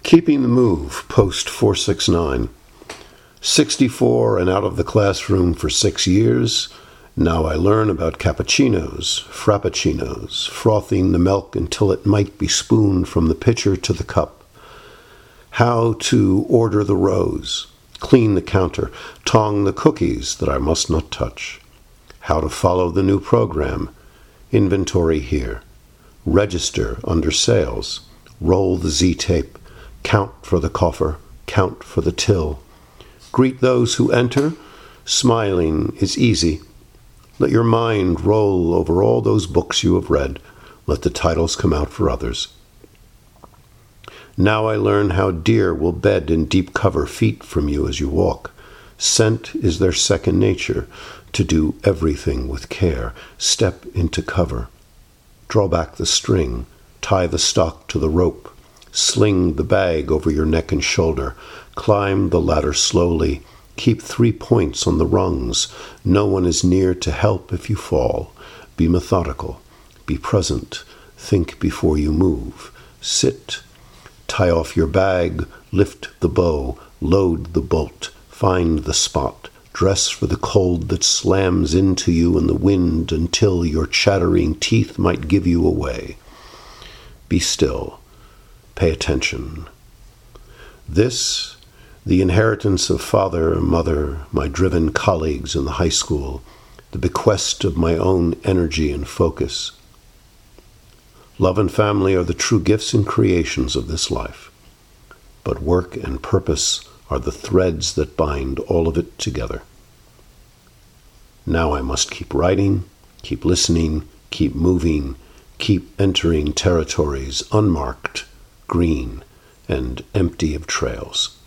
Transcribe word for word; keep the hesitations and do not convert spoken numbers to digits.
Keeping the Move, post four six nine. sixty-four and out of the classroom for six years. Now I learn about cappuccinos, frappuccinos, frothing the milk until it might be spooned from the pitcher to the cup. How to order the rows, clean the counter, tong the cookies that I must not touch. How to follow the new program, inventory here, register under sales, roll the Z-tape, count for the coffer, count for the till. Greet those who enter. Smiling is easy. Let your mind roll over all those books you have read. Let the titles come out for others. Now I learn how deer will bed in deep cover feet from you as you walk. Scent is their second nature, to do everything with care. Step into cover. Draw back the string. Tie the stock to the rope. Sling the bag over your neck and shoulder. Climb the ladder slowly. Keep three points on the rungs. No one is near to help if you fall. Be methodical. Be present. Think before you move. Sit. Tie off your bag. Lift the bow. Load the bolt. Find the spot. Dress for the cold that slams into you in the wind until your chattering teeth might give you away. Be still. Pay attention. This, the inheritance of father, mother, my driven colleagues in the high school, the bequest of my own energy and focus. Love and family are the true gifts and creations of this life, but work and purpose are the threads that bind all of it together. Now I must keep writing, keep listening, keep moving, keep entering territories unmarked, green, and empty of trails.